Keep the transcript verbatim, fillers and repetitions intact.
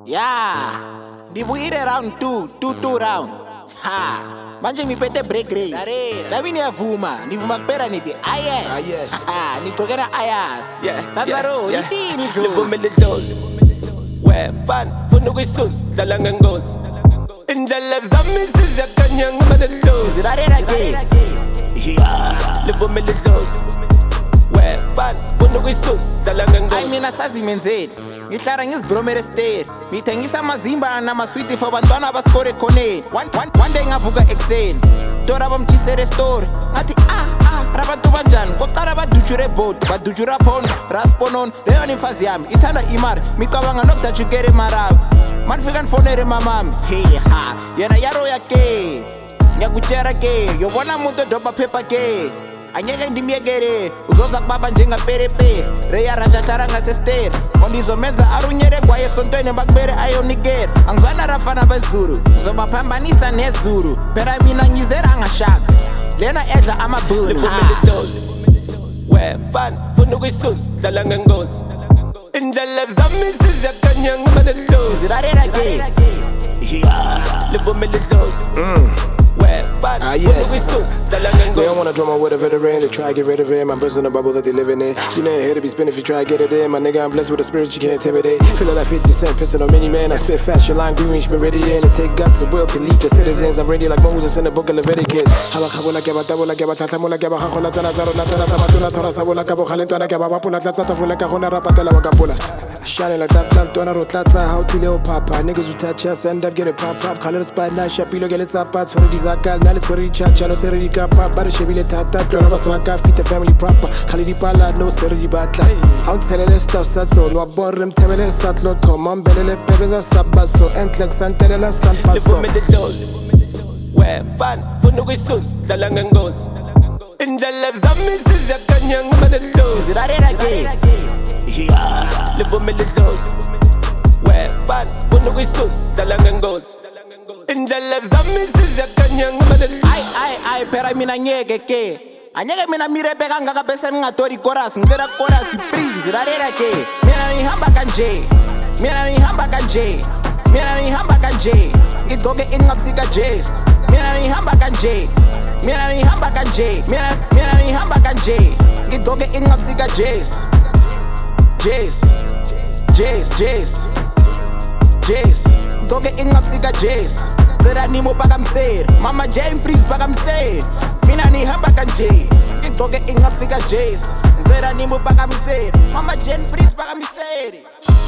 Yeah, ndivuyile round two, two two round. Ha, manje ngiphethe break race. Labi niyavuma, ndivuma kuphela nithi ayes. Ah, yes. Ha, nigqokela ayas. Yeah, Sanzaro, yeah, yithini yeah. dlozi? Livumile dlozi. Weapon, funa ukuyisusa, dlala ngengozi. Indlela zami siziyakanya ngimane dlozi. Zirarela ke. Yeah. Livumile dlozi. Weapon, funa ukuyisusa, dlala Ay ngengozi. mina sazi menzeni. Ngihlala ngizibromere state. Ngithengisa amazimba namasweet for bantwana abaskore khoneni. One one one day ngavuka ekseni. Tora bamchisere story. Ngathi ah ah rabantu banjani? Koqala badujure boat, badujura phone, rasponon. Leyo ni mfazi yami. Ithanda imari. Micabanga nokudajukere marawi. Manifika nfonere mamami. Hey ha. Yena yaro yake. Ngiyakutshela ke. Yobona umuntu doba phepha ke. Anyeke ndimyekele uzoza kubaba njengaperepere reya rajatara ngasestere ondizomenza arunyere kwaye esontweni bakubere ayonikere angizwana rafana bezulu ngizobaphambanisa nezulu phela mina ngizera angashaka lena edla amabhulu. Livumile dlozi. Weapon, funa ukuyisusa, dlala ngengozi. Indlela zami siziyakanya ngimane dlozi. Zirarela ke. Yeah. Livumile dlozi. Weapon, Ah, funa yes. ukuyisusa, dlala They ngengozi. don't wanna drama with a veteran, they try to get rid of it. My brothers in the bubble that they living in. You know, here to be spinning if you try to get it in. My nigga, I'm blessed with a spirit you can't intimidate. Feeling like fifty cent, pissing on many men. I spit fast, your line green, been ready in. It take guts and will to lead the citizens. I'm ready like Moses in the book of Leviticus. Halakabula Gaba, Tabula Gaba, Tatamula Gaba, Hakola, Tanazaro, Natana, Tamatuna, Sarasabula, Cabo, Halentona, Gaba, Pula, Tatafula, Kahona, Rapatella, Wagapula. Shining like that, Tantona, Rotata, how to Leo Papa. Niggas who touch us end up getting pop pop. Color spy, now Shapilo, get it up, for the Zaka, now it's for the Chachano, Serika, Papa, Shebile Tata, Swaka, fit the family proper. Khalidi Pala, no Sergi Batla. I'm telling us stuff, Sato, no born, Tevele, Satlo, Tom, Belele, Pebeza, Sabaso, Entlex, Santella, Sampaso. Livumile dlozi. Weapon, funa ukuyisusa, dlala ngengozi. Indlela zami siziyakanya ngimane dlozi. Zirarela ke. Yeah. Livumile dlozi. Weapon, funa ukuyisusa, dlala ngengozi. Indlela zami siziyakanya ngimane dlozi. Ay ay ay phela mina ngeke ke. Anyeke mina mirepe kangaka bese ngingatori chorus ngicela chorus please. Zirarela ke. Mina ngihamba kanje. Mina ngihamba kanje. Mina ngihamba kanje. Ngigqoke ingqabsika Jesu. Mina ngihamba kanje. Mina ngihamba kanje. Mina mina ngihamba kanje. Ngigqoke ingqabsika Jesu. Jesu. Jesu Jesu. Jesu. Ngigqoke ingqabsika Jesu. Zera nimo bakamseri. Mama Jane please bakamseri. Mina ngihamba kanje. Ngigqoke ingqabsika Jesu. Zera nimo bakamseri. Mama Jane please bakamseri.